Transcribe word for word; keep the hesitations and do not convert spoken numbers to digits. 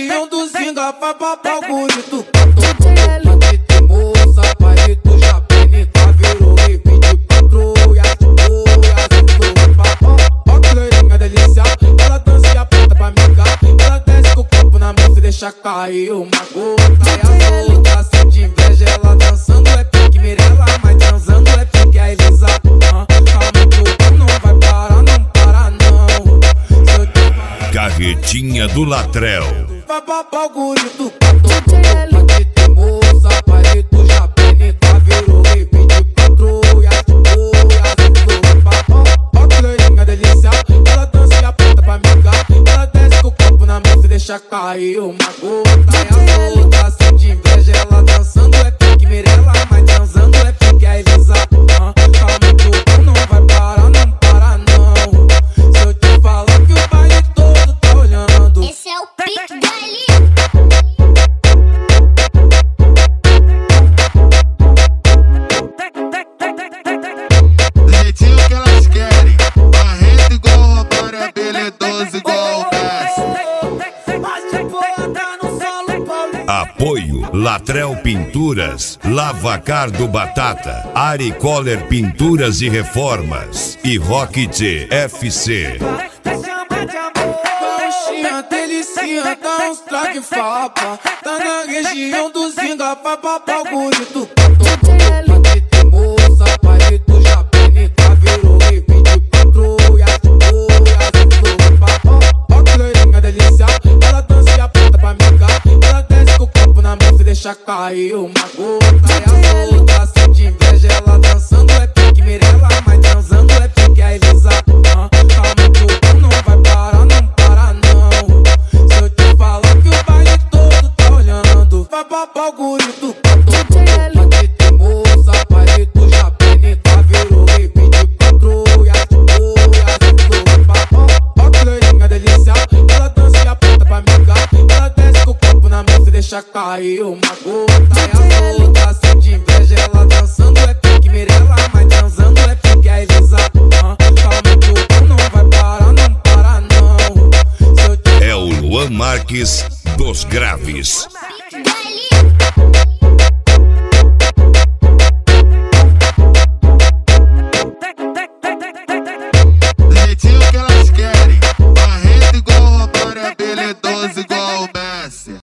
região do Zinga, vai papar o gurito. De moça, pai do Japene, tá virou e vinte patrulha, ó que loirinha delícia, ela dança e aponta pra amiga, ela desce com o copo na mão e deixa cair uma gota. E a outra sente inveja, ela dançando é pique Mirella, mas transando é pique a Elisa. Ah, tá muito bom, não vai parar, não para não. Carretinha do Latrell. Vai papar o gurito, de moça, pai do Japene, tá virou e vinte patrulha, ó que loirinha delícia, ela dança e aponta pra amiga, ela desce com o copo na mão e deixa cair uma gota. E a outra sente inveja, ela dançando é pique Mirella, mas transando é pique a Elisa. Ah, tá muito bom, não vai parar, não para não. Se eu te falar que o baile todo tá olhando, esse é o pique dele. Do jeitinho que elas querem, barrento igual roubar, é habilidoso igual o Messi. Apoio Latrell Pinturas, Lavacar do Batata, Ari Coller Pinturas e Reformas e Rock T F C. Coxinha, delicinha, dá uns traque fapa. Tá na região do Zinga, vai papar o gurito. De moça, pai do Japene, tá virou e vinte patrulha, ó que loirinha delícia, ela dança e aponta pra amiga, ela desce com o copo na mão e deixa cair uma gota. E a outra sente inveja, ela dançando é pique Mirella, mas transando é pique a Elisa. Ah, tá muito bom, não vai parar, não para não. Se eu te falar que o baile todo tá olhando, vai papar o gurito. De moça, pai do Japene, tá virou e vinte patrulha, ó que loirinha delícia, ela dança e aponta pra amiga, ela desce com o copo na mão e deixa cair uma gota. E a outra sente inveja, ela dançando é pique Mirella, mas transando é pique a Elisa. Ah, tá muito bom, não vai parar, não para não. Se eu te É o Luan Marques dos Graves.